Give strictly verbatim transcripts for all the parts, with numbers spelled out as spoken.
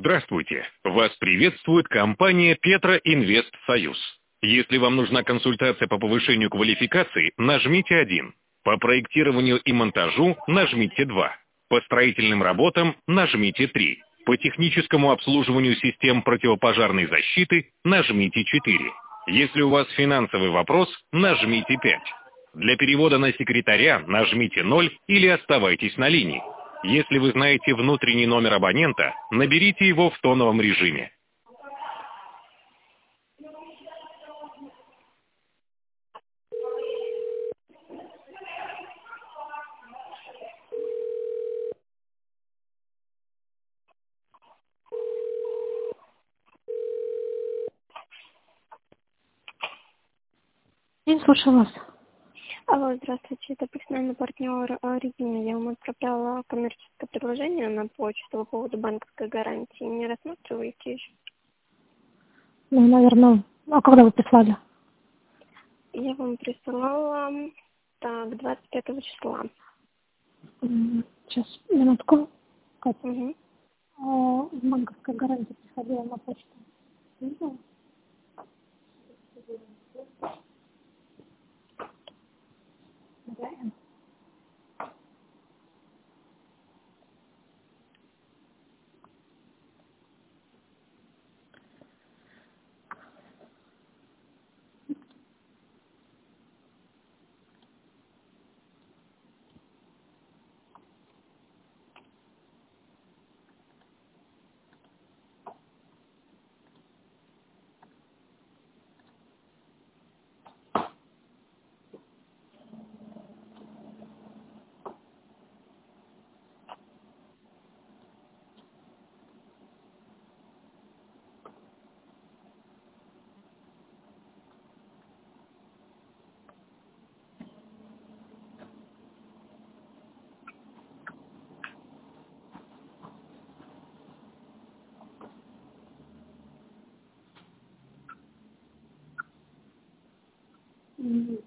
Здравствуйте! Вас приветствует компания Петра Инвест Союз. Если вам нужна консультация по повышению квалификации, нажмите один. По проектированию и монтажу нажмите два. По строительным работам нажмите три. По техническому обслуживанию систем противопожарной защиты нажмите четыре. Если у вас финансовый вопрос, нажмите пять. Для перевода на секретаря нажмите ноль или оставайтесь на линии. Если вы знаете внутренний номер абонента, наберите его в тоновом режиме. Я слушаю вас. Алло, здравствуйте, это персональный партнер э, Регина. Я вам отправляла коммерческое предложение на почту по поводу банковской гарантии. Не рассматриваете еще? Ну, наверное, а когда вы прислали? Я вам присылала так, двадцать пятого числа. М, Сейчас, минутку. Катя, Угу. а, банковская гарантия приходила на почту. Видела? Да. М,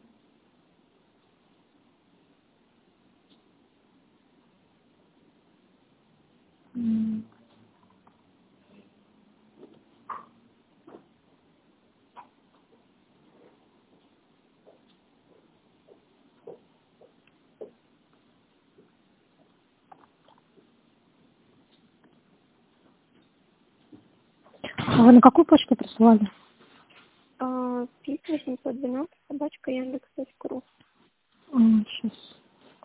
м. А вы на какую почту присылали? пи восемьсот двенадцать собачка яндекс точка ру. Сейчас.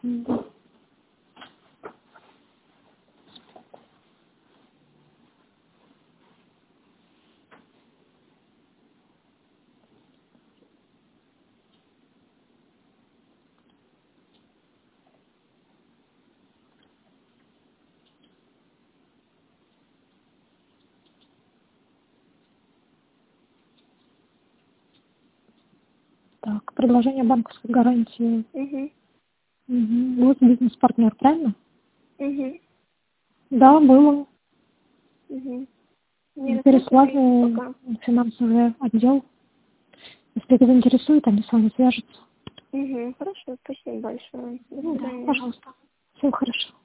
Так, предложение банковской гарантии. Угу. Угу. Вот бизнес-партнер, правильно? Угу. Да, было. Угу. Не рассматриваете Переслали пока? в финансовый отдел. Если это заинтересует, они с вами свяжутся. Угу. Хорошо, спасибо большое. До Ну да, свидания. пожалуйста. Всего хорошего.